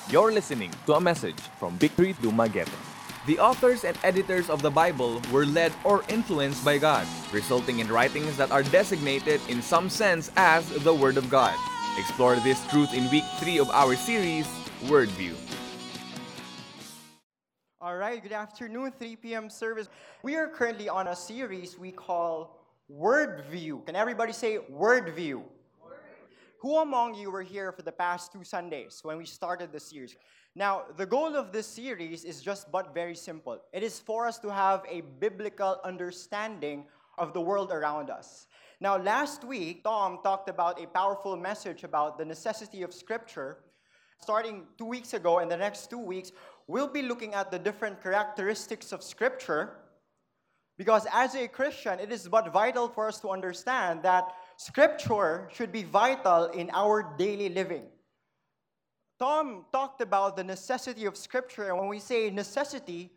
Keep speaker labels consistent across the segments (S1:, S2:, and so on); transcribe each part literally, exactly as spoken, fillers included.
S1: You're listening to a message from Victory Dumaguete. The authors and editors of the Bible were led or influenced by God, resulting in writings that are designated in some sense as the Word of God. Explore this truth in week three of our series, Wordview.
S2: All right, good afternoon, three p.m. service. We are currently on a series we call Wordview. Can everybody say Wordview? Who among you were here for the past two Sundays when we started the series? Now, the goal of this series is just but very simple. It is for us to have a biblical understanding of the world around us. Now, last week, Tom talked about a powerful message about the necessity of Scripture. Starting two weeks ago, and the next two weeks, we'll be looking at the different characteristics of Scripture. Because as a Christian, it is but vital for us to understand that Scripture should be vital in our daily living. Tom talked about the necessity of Scripture, and when we say necessity,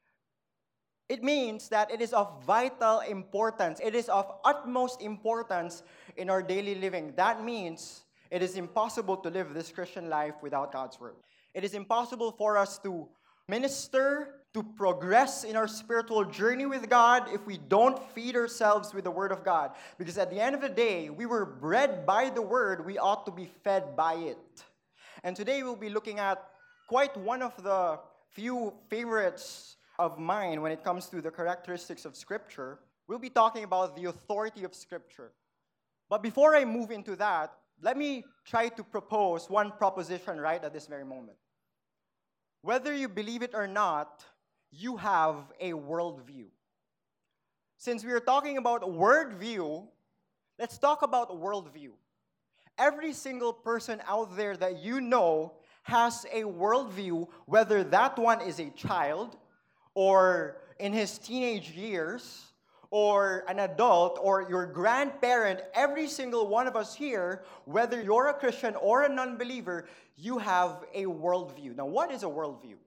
S2: it means that it is of vital importance. It is of utmost importance in our daily living. That means it is impossible to live this Christian life without God's Word. It is impossible for us to minister, to progress in our spiritual journey with God if we don't feed ourselves with the Word of God. Because at the end of the day, we were bred by the Word, we ought to be fed by it. And today we'll be looking at quite one of the few favorites of mine when it comes to the characteristics of Scripture. We'll be talking about the authority of Scripture. But before I move into that, let me try to propose one proposition right at this very moment. Whether you believe it or not, you have a worldview. Since we are talking about worldview, let's talk about worldview. Every single person out there that you know has a worldview, whether that one is a child, or in his teenage years, or an adult, or your grandparent. Every single one of us here, whether you're a Christian or a non-believer, you have a worldview. Now, what is a worldview?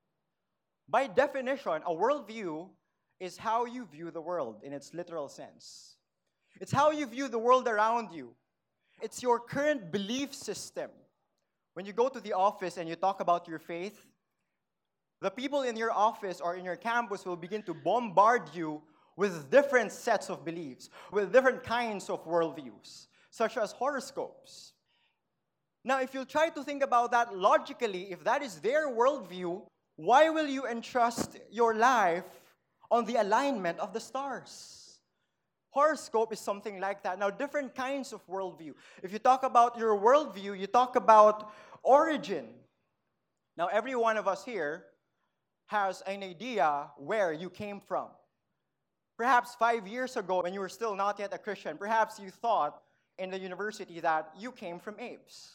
S2: By definition, a worldview is how you view the world in its literal sense. It's how you view the world around you. It's your current belief system. When you go to the office and you talk about your faith, the people in your office or in your campus will begin to bombard you with different sets of beliefs, with different kinds of worldviews, such as horoscopes. Now, if you try to think about that logically, if that is their worldview, why will you entrust your life on the alignment of the stars? Horoscope is something like that. Now, different kinds of worldview. If you talk about your worldview, you talk about origin. Now, every one of us here has an idea where you came from. Perhaps five years ago, when you were still not yet a Christian, perhaps you thought in the university that you came from apes.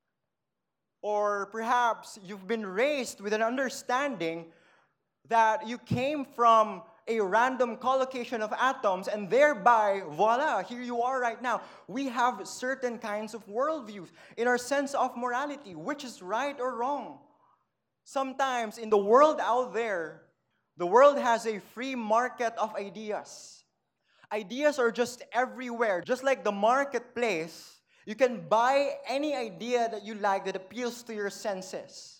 S2: Or perhaps you've been raised with an understanding that you came from a random collocation of atoms, and thereby, voila, here you are right now. We have certain kinds of worldviews in our sense of morality, which is right or wrong. Sometimes in the world out there, the world has a free market of ideas. Ideas are just everywhere. Just like the marketplace, you can buy any idea that you like that appeals to your senses.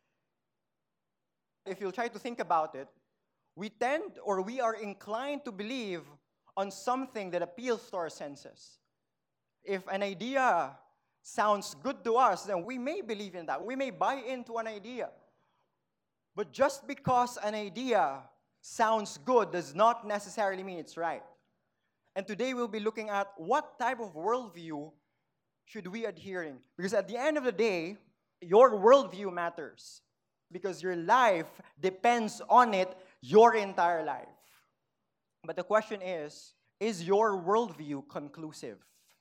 S2: If you'll try to think about it, we tend or we are inclined to believe on something that appeals to our senses. If an idea sounds good to us, then we may believe in that. We may buy into an idea. But just because an idea sounds good does not necessarily mean it's right. And today we'll be looking at what type of worldview should we adhere in. Because at the end of the day, your worldview matters. Because your life depends on it your entire life. But the question is, is your worldview conclusive?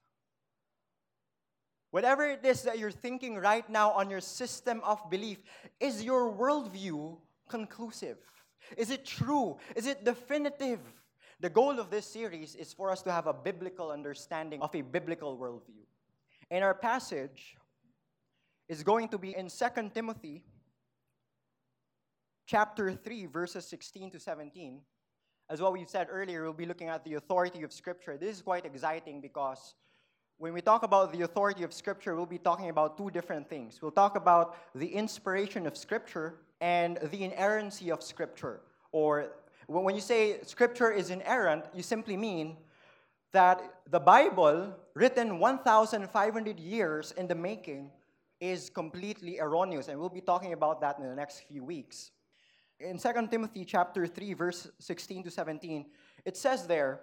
S2: Whatever it is that you're thinking right now on your system of belief, is your worldview conclusive? Is it true? Is it definitive? The goal of this series is for us to have a biblical understanding of a biblical worldview. And our passage is going to be in Second Timothy chapter three, verses sixteen to seventeen. As what we said earlier, we'll be looking at the authority of Scripture. This is quite exciting because when we talk about the authority of Scripture, we'll be talking about two different things. We'll talk about the inspiration of Scripture and the inerrancy of Scripture. Or when you say Scripture is inerrant, you simply mean that the Bible, written one thousand five hundred years in the making, is completely erroneous. And we'll be talking about that in the next few weeks. In Second Timothy chapter three, verse sixteen to seventeen, it says there,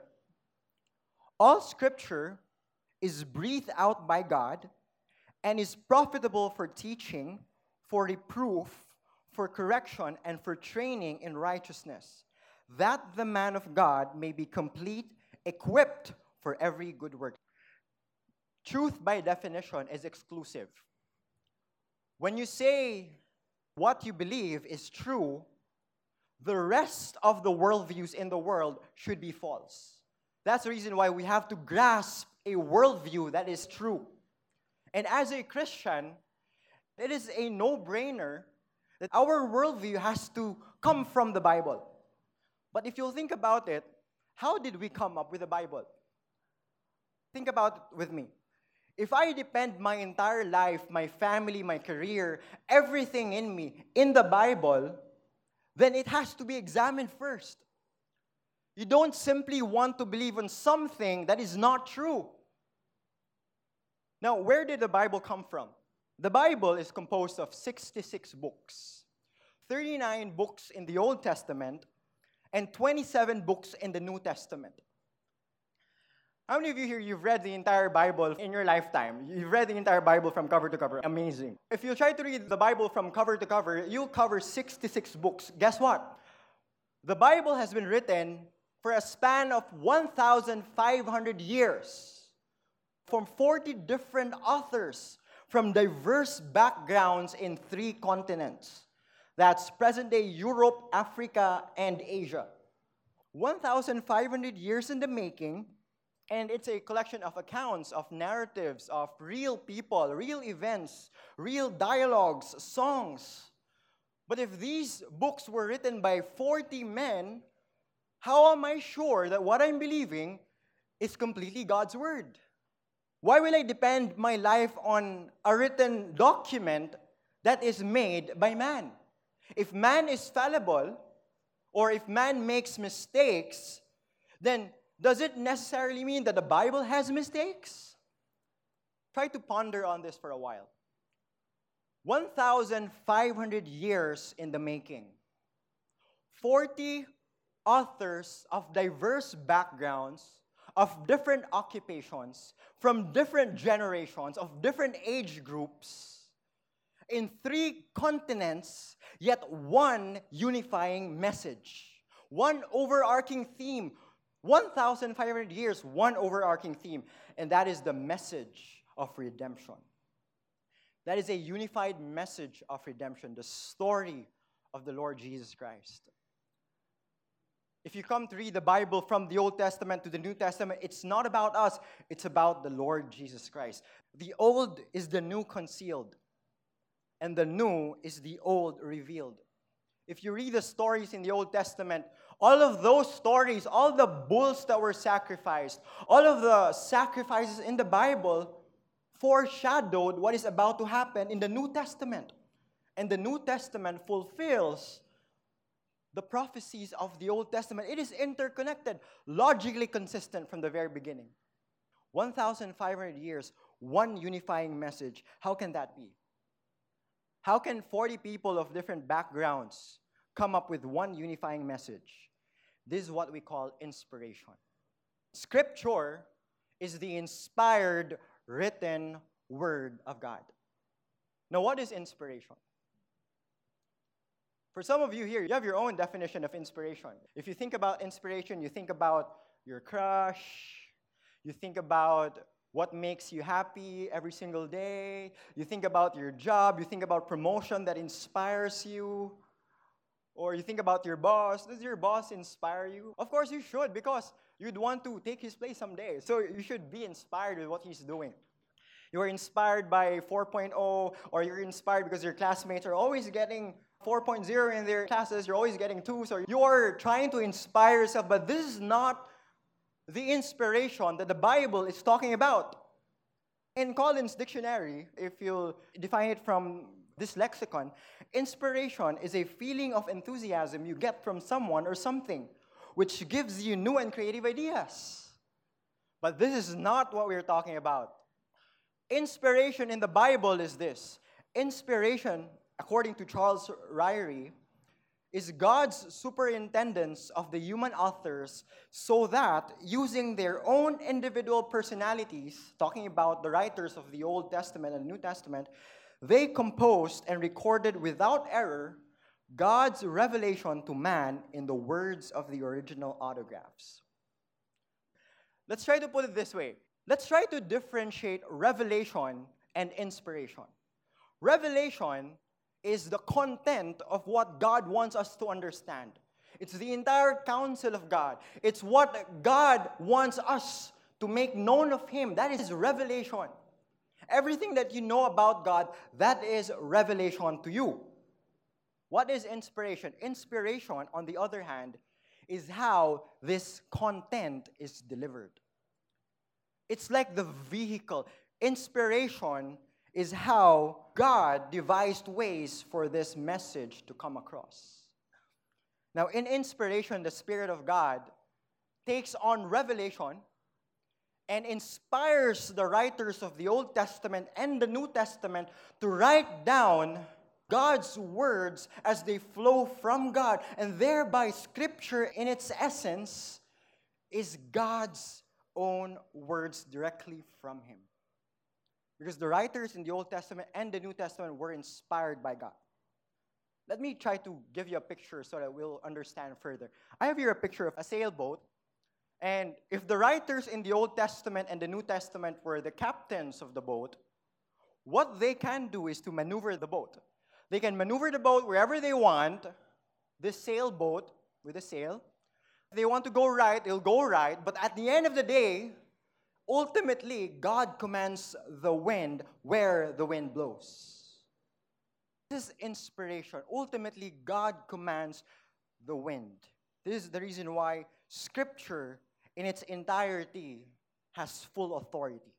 S2: all Scripture is breathed out by God and is profitable for teaching, for reproof, for correction, and for training in righteousness, that the man of God may be complete, equipped for every good work. Truth, by definition, is exclusive. When you say what you believe is true, the rest of the worldviews in the world should be false. That's the reason why we have to grasp a worldview that is true. And as a Christian, it is a no-brainer that our worldview has to come from the Bible. But if you'll think about it, how did we come up with the Bible? Think about it with me. If I depend my entire life, my family, my career, everything in me, in the Bible, then it has to be examined first. You don't simply want to believe in something that is not true. Now, where did the Bible come from? The Bible is composed of sixty-six books, thirty-nine books in the Old Testament, and twenty-seven books in the New Testament. How many of you here, you've read the entire Bible in your lifetime? You've read the entire Bible from cover to cover. Amazing. If you try to read the Bible from cover to cover, you'll cover sixty-six books. Guess what? The Bible has been written for a span of one thousand five hundred years from forty different authors from diverse backgrounds in three continents. That's present-day Europe, Africa, and Asia. one thousand five hundred years in the making, and it's a collection of accounts, of narratives, of real people, real events, real dialogues, songs. But if these books were written by forty men, how am I sure that what I'm believing is completely God's Word? Why will I depend my life on a written document that is made by man? If man is fallible, or if man makes mistakes, then does it necessarily mean that the Bible has mistakes? Try to ponder on this for a while. one thousand five hundred years in the making. forty authors of diverse backgrounds, of different occupations, from different generations, of different age groups, in three continents, yet one unifying message, one overarching theme. one thousand five hundred years, one overarching theme, and that is the message of redemption. That is a unified message of redemption, the story of the Lord Jesus Christ. If you come to read the Bible from the Old Testament to the New Testament, it's not about us, it's about the Lord Jesus Christ. The old is the new concealed, and the new is the old revealed. If you read the stories in the Old Testament, all of those stories, all the bulls that were sacrificed, all of the sacrifices in the Bible foreshadowed what is about to happen in the New Testament. And the New Testament fulfills the prophecies of the Old Testament. It is interconnected, logically consistent from the very beginning. one thousand five hundred years, one unifying message. How can that be? How can forty people of different backgrounds come up with one unifying message? This is what we call inspiration. Scripture is the inspired, written Word of God. Now, what is inspiration? For some of you here, you have your own definition of inspiration. If you think about inspiration, you think about your crush, you think about what makes you happy every single day, you think about your job, you think about promotion that inspires you, or you think about your boss. Does your boss inspire you? Of course you should, because you'd want to take his place someday. So you should be inspired with what he's doing. You're inspired by four point oh, or you're inspired because your classmates are always getting four point oh in their classes, you're always getting twos, or you're trying to inspire yourself, but this is not the inspiration that the Bible is talking about. In Collins Dictionary, if you define it from this lexicon, inspiration is a feeling of enthusiasm you get from someone or something, which gives you new and creative ideas. But this is not what we're talking about. Inspiration in the Bible is this. Inspiration, according to Charles Ryrie, is God's superintendence of the human authors so that, using their own individual personalities, talking about the writers of the Old Testament and New Testament, they composed and recorded without error God's revelation to man in the words of the original autographs. Let's try to put it this way. Let's try to differentiate revelation and inspiration. Revelation is the content of what God wants us to understand. It's the entire counsel of God. It's what God wants us to make known of Him. That is revelation. Everything that you know about God, that is revelation to you. What is inspiration? Inspiration, on the other hand, is how this content is delivered. It's like the vehicle. Inspiration is how God devised ways for this message to come across. Now, in inspiration, the Spirit of God takes on revelation and inspires the writers of the Old Testament and the New Testament to write down God's words as they flow from God. And thereby, Scripture in its essence is God's own words directly from Him. Because the writers in the Old Testament and the New Testament were inspired by God. Let me try to give you a picture so that we'll understand further. I have here a picture of a sailboat. And if the writers in the Old Testament and the New Testament were the captains of the boat, what they can do is to maneuver the boat. They can maneuver the boat wherever they want, this sailboat with a sail. If they want to go right, it'll go right. But at the end of the day, ultimately, God commands the wind where the wind blows. This is inspiration. Ultimately, God commands the wind. This is the reason why Scripture in its entirety has full authority.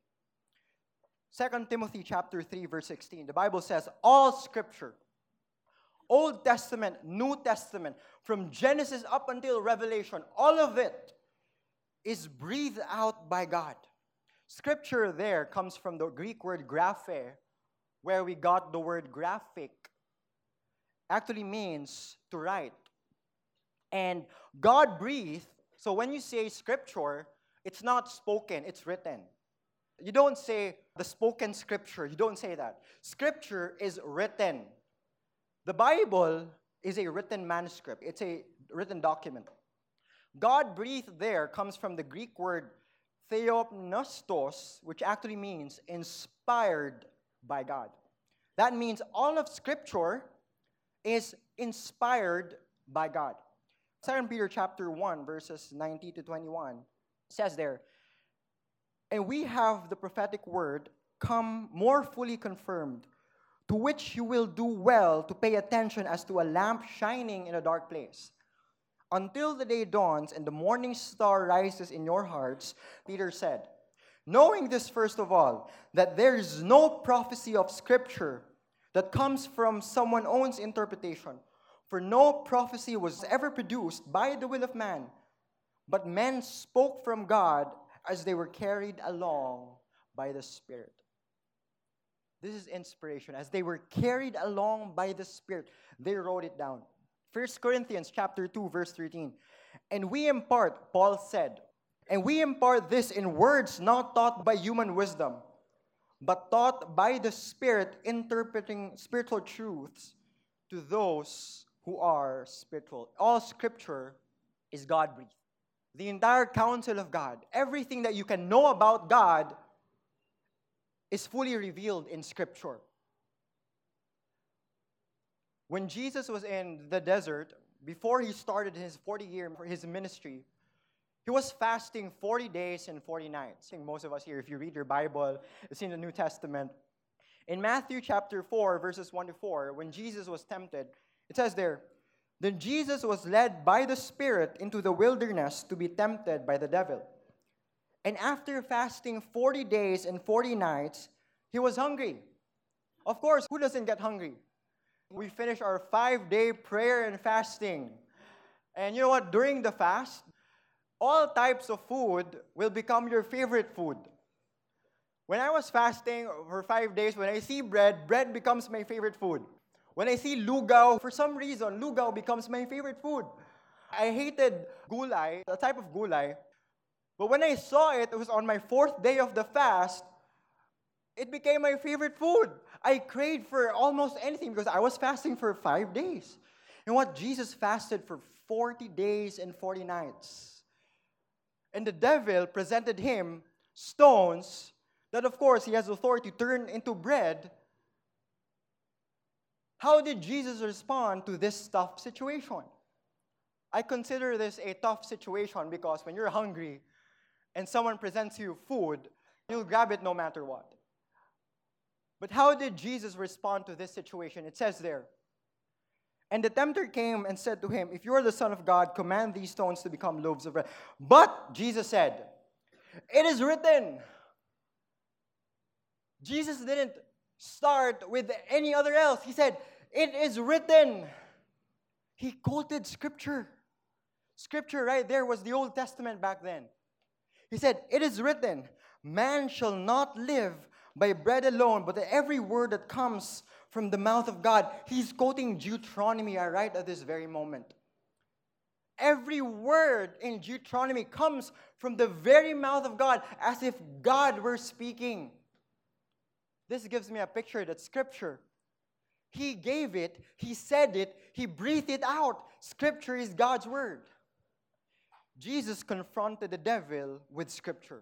S2: Second Timothy chapter three, verse sixteen, the Bible says, all Scripture, Old Testament, New Testament, from Genesis up until Revelation, all of it is breathed out by God. Scripture there comes from the Greek word graphe, where we got the word graphic. Actually means to write. And God breathed, so when you say Scripture, it's not spoken, it's written. You don't say the spoken Scripture, you don't say that. Scripture is written. The Bible is a written manuscript. It's a written document. God breathed there comes from the Greek word theopneustos, which actually means inspired by God. That means all of Scripture is inspired by God. Second Peter chapter one, verses nineteen to twenty-one says there, and we have the prophetic word come more fully confirmed, to which you will do well to pay attention as to a lamp shining in a dark place, until the day dawns and the morning star rises in your hearts. Peter said, knowing this first of all, that there is no prophecy of Scripture that comes from someone's own interpretation, for no prophecy was ever produced by the will of man, but men spoke from God as they were carried along by the Spirit. This is inspiration. As they were carried along by the Spirit, they wrote it down. First Corinthians chapter two, verse thirteen. And we impart, Paul said, and we impart this in words not taught by human wisdom, but taught by the Spirit, interpreting spiritual truths to those who are spiritual. All Scripture is God-breathed. The entire counsel of God, everything that you can know about God, is fully revealed in Scripture. When Jesus was in the desert, before he started his forty-year his ministry, he was fasting forty days and forty nights. I think most of us here, if you read your Bible, it's in the New Testament. In Matthew chapter four, verses one to four, when Jesus was tempted, it says there, then Jesus was led by the Spirit into the wilderness to be tempted by the devil. And after fasting forty days and forty nights, he was hungry. Of course, who doesn't get hungry? We finished our five-day prayer and fasting. And you know what? During the fast, all types of food will become your favorite food. When I was fasting for five days, when I see bread, bread becomes my favorite food. When I see lugaw, for some reason, lugaw becomes my favorite food. I hated gulay, the type of gulay. But when I saw it, it was on my fourth day of the fast, it became my favorite food. I craved for almost anything because I was fasting for five days. And what? Jesus fasted for forty days and forty nights. And the devil presented him stones that, of course, he has authority to turn into bread. How did Jesus respond to this tough situation? I consider this a tough situation because when you're hungry and someone presents you food, you'll grab it no matter what. But how did Jesus respond to this situation? It says there, and the tempter came and said to him, if you are the Son of God, command these stones to become loaves of bread. But Jesus said, it is written. Jesus didn't start with any other else. He said, it is written. He quoted Scripture. Scripture right there was the Old Testament back then. He said, it is written, man shall not live by bread alone, but every word that comes from the mouth of God. He's quoting Deuteronomy right at this very moment. Every word in Deuteronomy comes from the very mouth of God, as if God were speaking. This gives me a picture that Scripture, He gave it, He said it, He breathed it out. Scripture is God's word. Jesus confronted the devil with Scripture.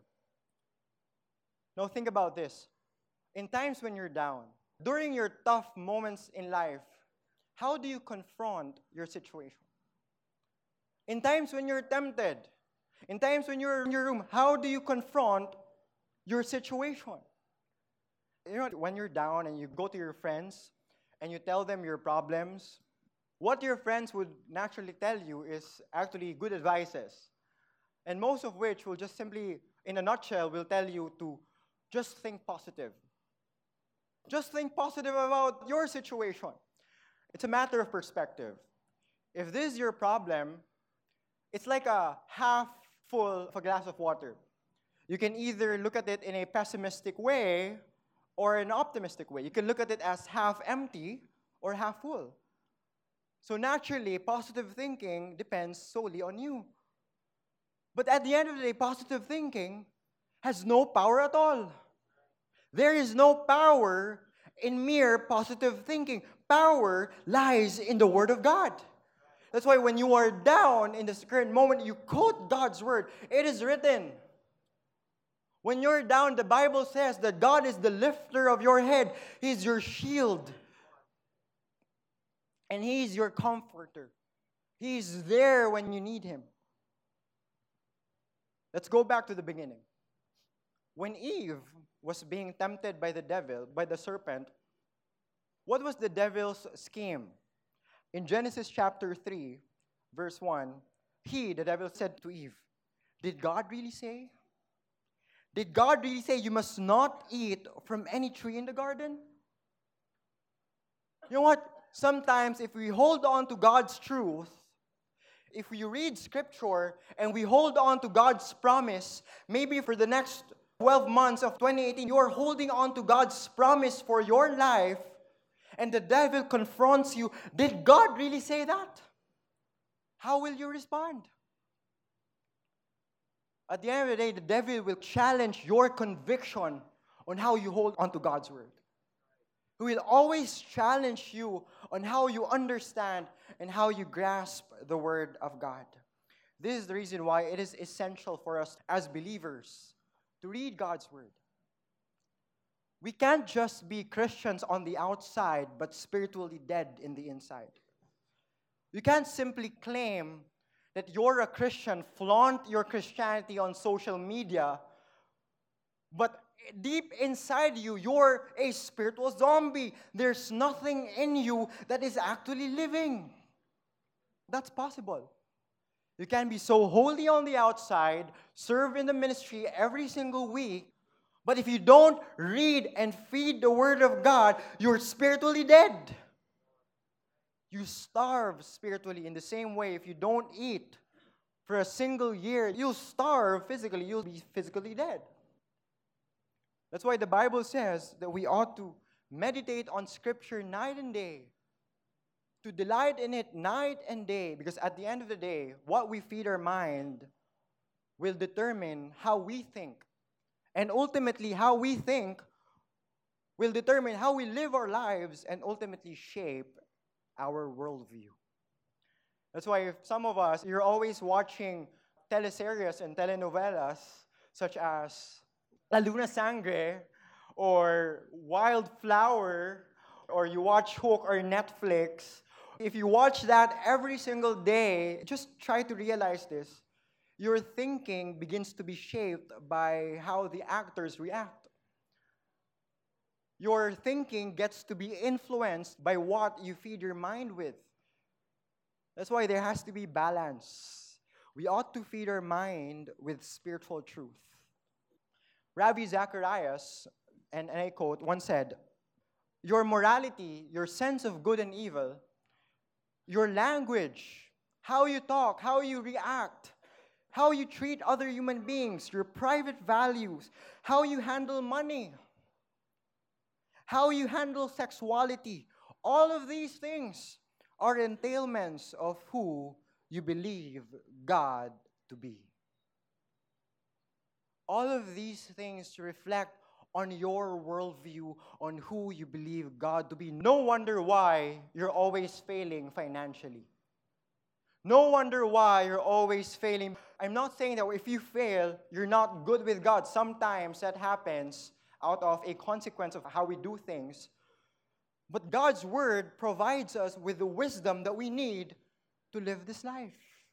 S2: Now think about this. In times when you're down, during your tough moments in life, how do you confront your situation? In times when you're tempted, in times when you're in your room, how do you confront your situation? You know, when you're down and you go to your friends and you tell them your problems, what your friends would naturally tell you is actually good advices. And most of which will just simply, in a nutshell, will tell you to just think positive. Just think positive about your situation. It's a matter of perspective. If this is your problem, it's like a half full of a glass of water. You can either look at it in a pessimistic way or an optimistic way. You can look at it as half empty or half full. So naturally, positive thinking depends solely on you. But at the end of the day, positive thinking has no power at all. There is no power in mere positive thinking. Power lies in the Word of God. That's why when you are down in this current moment, you quote God's Word. It is written. When you're down, the Bible says that God is the lifter of your head. He's your shield. And He's your comforter. He's there when you need Him. Let's go back to the beginning. When Eve was being tempted by the devil, by the serpent, what was the devil's scheme? In Genesis chapter three, verse one, he, the devil, said to Eve, did God really say? Did God really say you must not eat from any tree in the garden? You know what? Sometimes if we hold on to God's truth, if we read Scripture and we hold on to God's promise, maybe for the next twelve months of twenty eighteen, you are holding on to God's promise for your life, and the devil confronts you. Did God really say that? How will you respond? At the end of the day, the devil will challenge your conviction on how you hold on to God's word. He will always challenge you on how you understand and how you grasp the word of God. This is the reason why it is essential for us as believers to read God's word. We can't just be Christians on the outside, but spiritually dead in the inside. You can't simply claim that you're a Christian, flaunt your Christianity on social media, but deep inside you, you're a spiritual zombie. There's nothing in you that is actually living. That's possible. You can be so holy on the outside, serve in the ministry every single week, but if you don't read and feed the Word of God, you're spiritually dead. You starve spiritually in the same way. If you don't eat for a single year, you'll starve physically. You'll be physically dead. That's why the Bible says that we ought to meditate on Scripture night and day, to delight in it night and day, because at the end of the day, what we feed our mind will determine how we think. And ultimately, how we think will determine how we live our lives and ultimately shape our worldview. That's why if some of us, you're always watching teleseries and telenovelas such as La Luna Sangre or Wildflower, or you watch Hook or Netflix. If you watch that every single day, just try to realize this. Your thinking begins to be shaped by how the actors react. Your thinking gets to be influenced by what you feed your mind with. That's why there has to be balance. We ought to feed our mind with spiritual truth. Rabbi Zacharias, and, and I quote, once said, "Your morality, your sense of good and evil, your language, how you talk, how you react, how you treat other human beings, your private values, how you handle money, how you handle sexuality, all of these things are entailments of who you believe God to be." All of these things reflect on your worldview, on who you believe God to be. No wonder why you're always failing financially. No wonder why you're always failing. I'm not saying that if you fail, you're not good with God. Sometimes that happens out of a consequence of how we do things. But God's Word provides us with the wisdom that we need to live this life.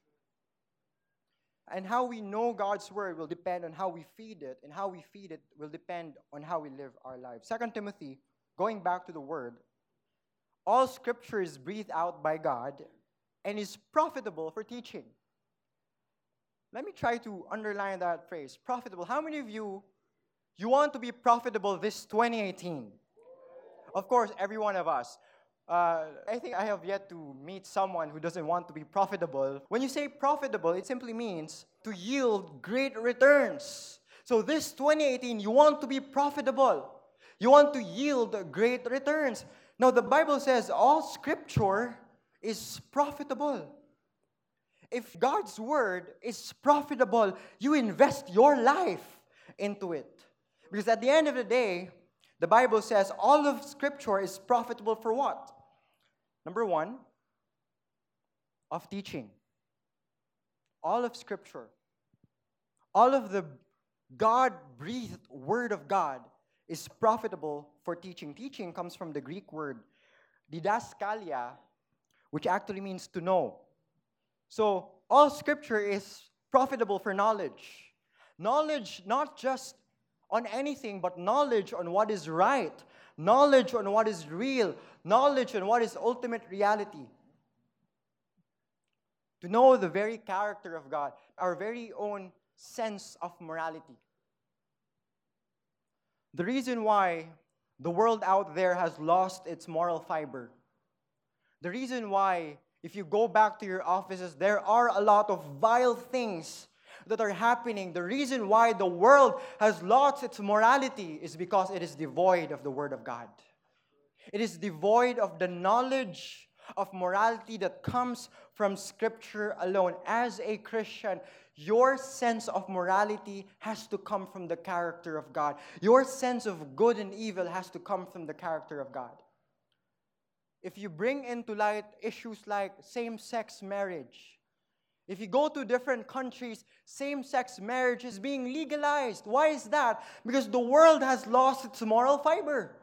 S2: And how we know God's Word will depend on how we feed it, and how we feed it will depend on how we live our lives. Second Timothy, going back to the Word, all Scripture is breathed out by God and is profitable for teaching. Let me try to underline that phrase, profitable. How many of you, you want to be profitable this twenty eighteen? Of course, every one of us. Uh, I think I have yet to meet someone who doesn't want to be profitable. When you say profitable, it simply means to yield great returns. So this twenty eighteen, you want to be profitable. You want to yield great returns. Now, the Bible says all Scripture is profitable. If God's Word is profitable, you invest your life into it. Because at the end of the day, the Bible says all of Scripture is profitable for what? Number one, of teaching. All of Scripture, all of the God-breathed Word of God is profitable for teaching. Teaching comes from the Greek word didaskalia, which actually means to know. So, all Scripture is profitable for knowledge. Knowledge not just on anything, but knowledge on what is right, knowledge on what is real, knowledge on what is ultimate reality. To know the very character of God, our very own sense of morality. The reason why the world out there has lost its moral fiber, the reason why, if you go back to your offices, there are a lot of vile things that are happening. The reason why the world has lost its morality is because it is devoid of the Word of God. It is devoid of the knowledge of morality that comes from Scripture alone. As a Christian, your sense of morality has to come from the character of God. Your sense of good and evil has to come from the character of God. If you bring into light issues like same-sex marriage, if you go to different countries, same-sex marriage is being legalized. Why is that? Because the world has lost its moral fiber.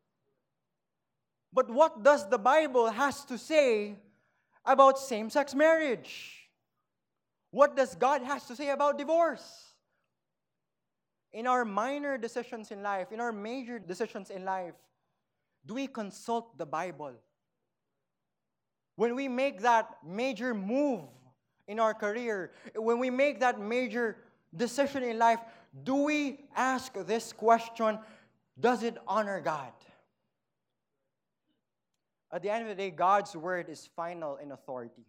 S2: But what does the Bible has to say about same-sex marriage? What does God has to say about divorce? In our minor decisions in life, in our major decisions in life, do we consult the Bible? When we make that major move in our career, when we make that major decision in life, do we ask this question, does it honor God? At the end of the day, God's word is final in authority.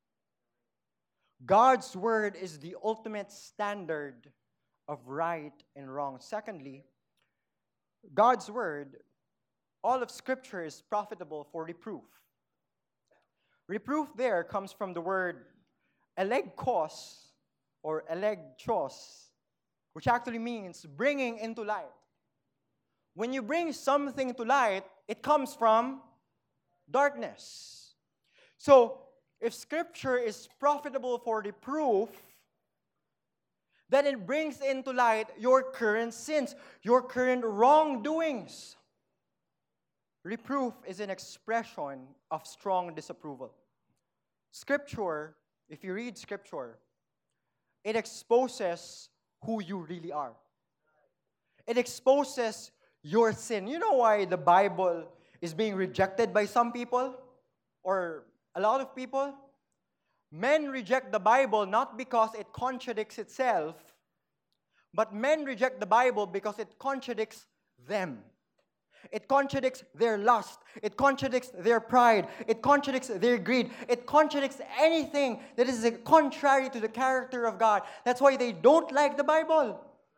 S2: God's word is the ultimate standard of right and wrong. Secondly, God's word, all of Scripture is profitable for reproof. Reproof there comes from the word elegkos or elegchos, which actually means bringing into light. When you bring something to light, it comes from darkness. So, if Scripture is profitable for reproof, then it brings into light your current sins, your current wrongdoings. Reproof is an expression of strong disapproval. Scripture, if you read Scripture, it exposes who you really are. It exposes your sin. You know why the Bible is being rejected by some people or a lot of people? Men reject the Bible not because it contradicts itself, but men reject the Bible because it contradicts them. It contradicts their lust. It contradicts their pride. It contradicts their greed. It contradicts anything that is contrary to the character of God. That's why they don't like the Bible.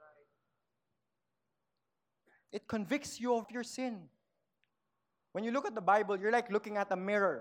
S2: It convicts you of your sin. When you look at the Bible, you're like looking at a mirror.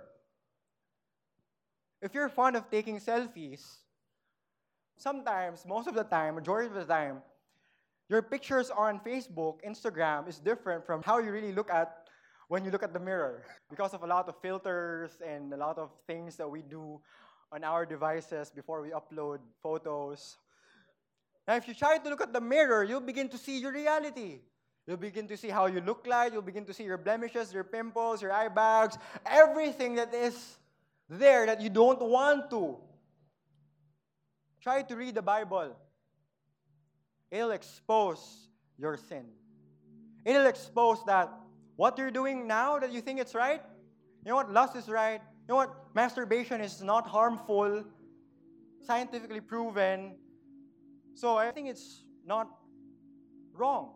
S2: If you're fond of taking selfies, sometimes, most of the time, majority of the time, your pictures on Facebook, Instagram is different from how you really look at when you look at the mirror because of a lot of filters and a lot of things that we do on our devices before we upload photos. Now, if you try to look at the mirror, you'll begin to see your reality. You'll begin to see how you look like. You'll begin to see your blemishes, your pimples, your eye bags, everything that is there that you don't want to. Try to read the Bible. It'll expose your sin. It'll expose that what you're doing now that you think it's right, you know what, lust is right, you know what, masturbation is not harmful, scientifically proven, so I think it's not wrong.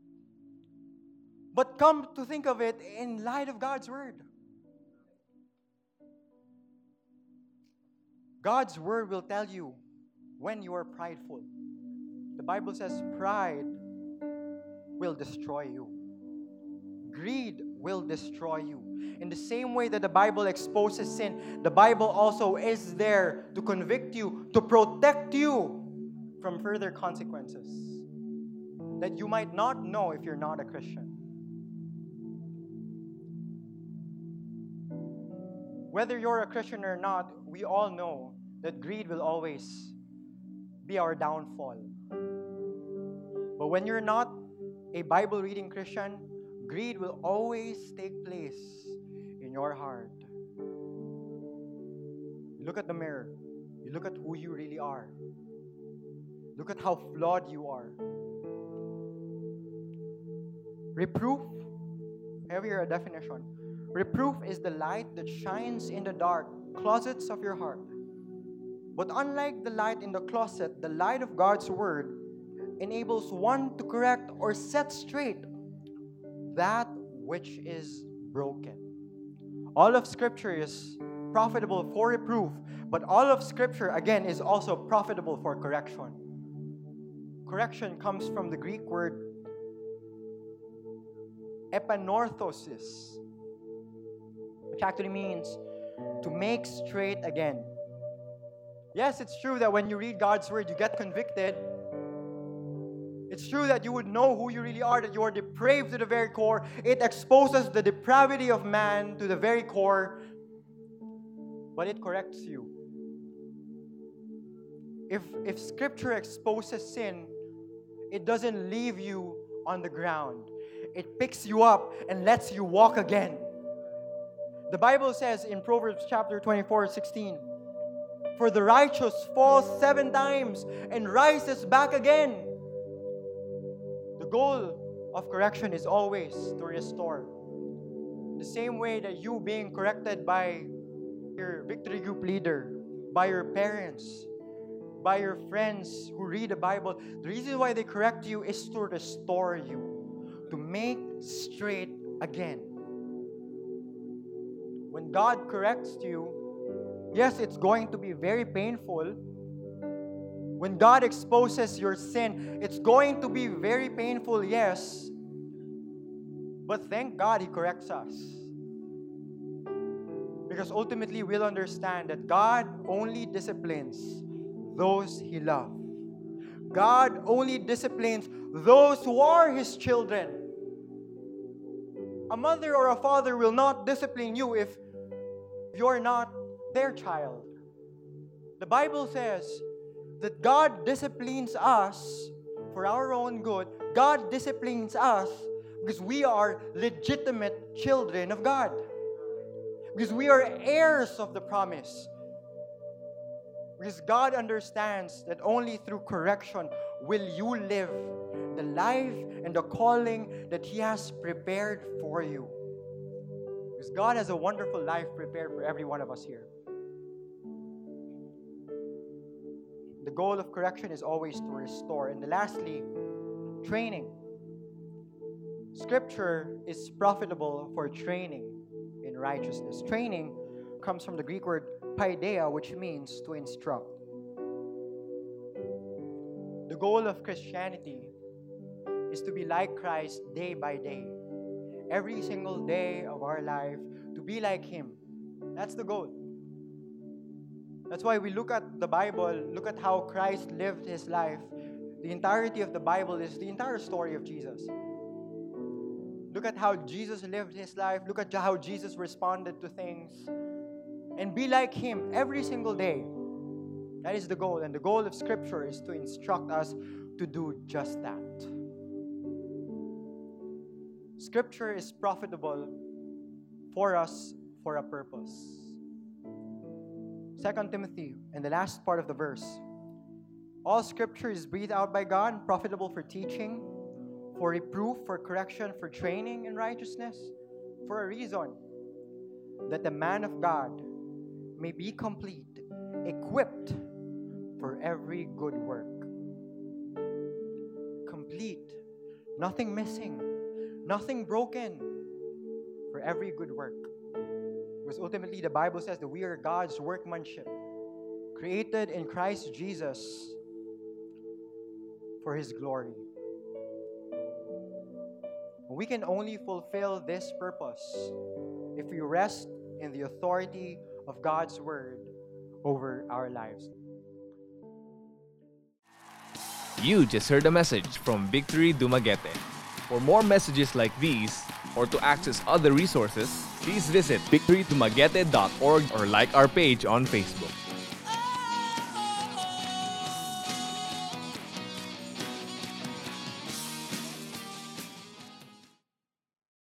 S2: But come to think of it in light of God's Word. God's Word will tell you when you are prideful. The Bible says pride will destroy you. Greed will destroy you. In the same way that the Bible exposes sin, the Bible also is there to convict you, to protect you from further consequences that you might not know if you're not a Christian. Whether you're a Christian or not, we all know that greed will always be our downfall. But when you're not a Bible-reading Christian, greed will always take place in your heart. You look at the mirror. You look at who you really are. Look at how flawed you are. Reproof, have here a definition. Reproof is the light that shines in the dark closets of your heart. But unlike the light in the closet, the light of God's Word enables one to correct or set straight that which is broken. All of Scripture is profitable for reproof, but all of Scripture, again, is also profitable for correction. Correction comes from the Greek word epanorthosis, which actually means to make straight again. Yes, it's true that when you read God's Word, you get convicted. It's true that you would know who you really are, that you are depraved to the very core. It exposes the depravity of man to the very core, but it corrects you. If, if Scripture exposes sin, it doesn't leave you on the ground. It picks you up and lets you walk again. The Bible says in Proverbs chapter twenty-four, sixteen, "For the righteous falls seven times and rises back again." The goal of correction is always to restore. The same way that you being corrected by your victory group leader, by your parents, by your friends who read the Bible. The reason why they correct you is to restore you, to make straight again. When God corrects you, yes, it's going to be very painful. When God exposes your sin, it's going to be very painful, yes. But thank God He corrects us. Because ultimately we'll understand that God only disciplines those He loves. God only disciplines those who are His children. A mother or a father will not discipline you if you're not their child. The Bible says that God disciplines us for our own good. God disciplines us because we are legitimate children of God. Because we are heirs of the promise. Because God understands that only through correction will you live the life and the calling that He has prepared for you. Because God has a wonderful life prepared for every one of us here. The goal of correction is always to restore. And lastly, training. Scripture is profitable for training in righteousness. Training comes from the Greek word paideia, which means to instruct. The goal of Christianity is to be like Christ day by day. Every single day of our life, to be like Him. That's the goal. That's why we look at the Bible, look at how Christ lived His life. The entirety of the Bible is the entire story of Jesus. Look at how Jesus lived His life. Look at how Jesus responded to things. And be like Him every single day. That is the goal. And the goal of Scripture is to instruct us to do just that. Scripture is profitable for us for a purpose. Second Timothy, in the last part of the verse, all Scripture is breathed out by God and profitable for teaching, for reproof, for correction, for training in righteousness, for a reason, that the man of God may be complete, equipped for every good work. Complete, nothing missing, nothing broken, for every good work. Because ultimately the Bible says that we are God's workmanship, created in Christ Jesus for His glory. We can only fulfill this purpose if we rest in the authority of God's Word over our lives.
S1: You just heard a message from Victory Dumaguete. For more messages like these, or to access other resources, please visit victory dumaguete dot org or like our page on Facebook.